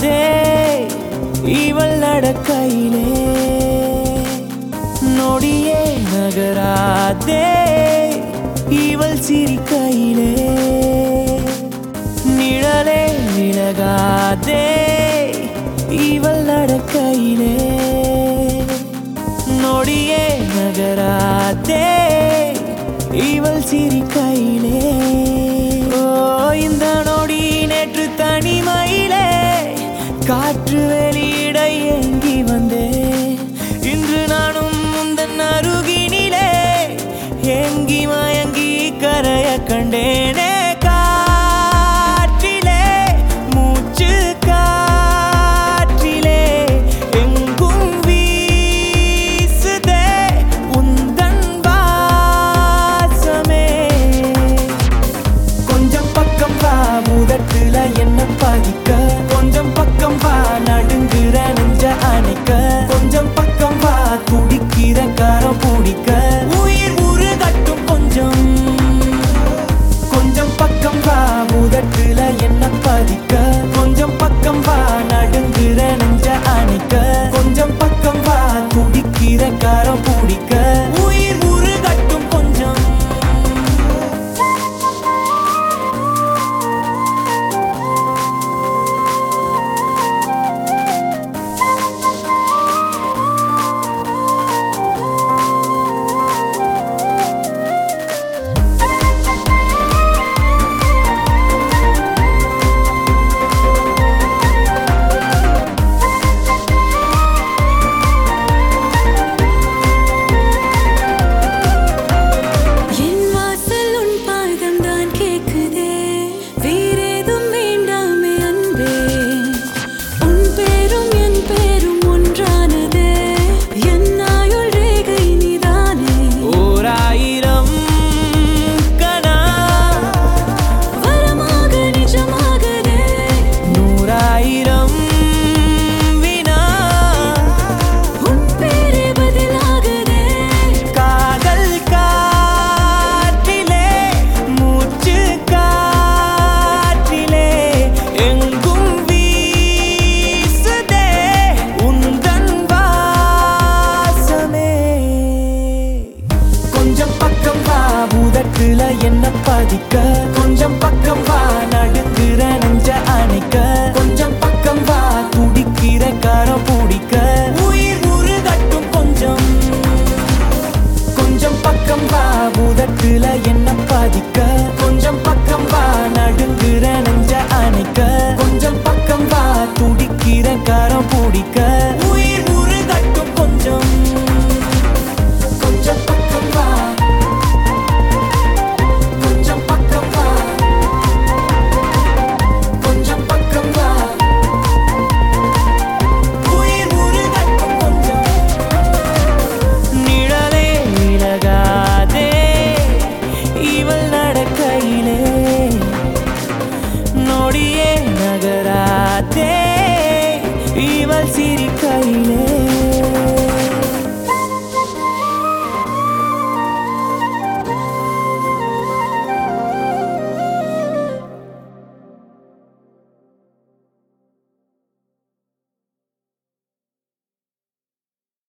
இவள் நடக்கையிலே நொடியே நகராதே இவள் சிரிக்கையிலே நிழலே விலகாதே இவள் நடக்கையிலே நொடியே நகராதே இவள் சிரிக்கையிலே ஓ இந்த நொடி நேற்று தனிமையிலே காற்று வெளியிட ஏங்கி வந்தே இன்று நானும் முந்தன் அருகினிலே ஏங்கி மயங்கி கரைய கண்டேனே காற்றிலே மூச்சு காற்றிலே எங்கும் வீசுதே உந்தன் வாசமே கொஞ்சம் பக்கம் வா முதட்டுல என்ன பதிக்க கொஞ்சம் பக்கம் வா நடுங்குற நெஞ்ச அணைக்க கொஞ்சம் பக்கம் வா துடிக்கிற காரம் பிடிக்க உயிர் உருகட்டும் கொஞ்சம் கொஞ்சம் பக்கம் வா முதட்டுல என்ன பதிக்க கொஞ்சம் பக்கம் வா நடுங்குற நெஞ்ச அணைக்க கொஞ்சம் பக்கம் வா துடிக்கிற காரம் பிடிக்க உயிர் உருகட்டும் கொஞ்சம் என்ன பதிக்க கொஞ்சம் பக்கம் வா நடுங்குற நெஞ்ச அணைக்க கொஞ்சம் பக்கம் வா துடிக்கிற காரம் பிடிக்க உயிர் உருகட்டும் கொஞ்சம் கொஞ்சம் பக்கம் வா முதட்டுல என்ன பதிக்க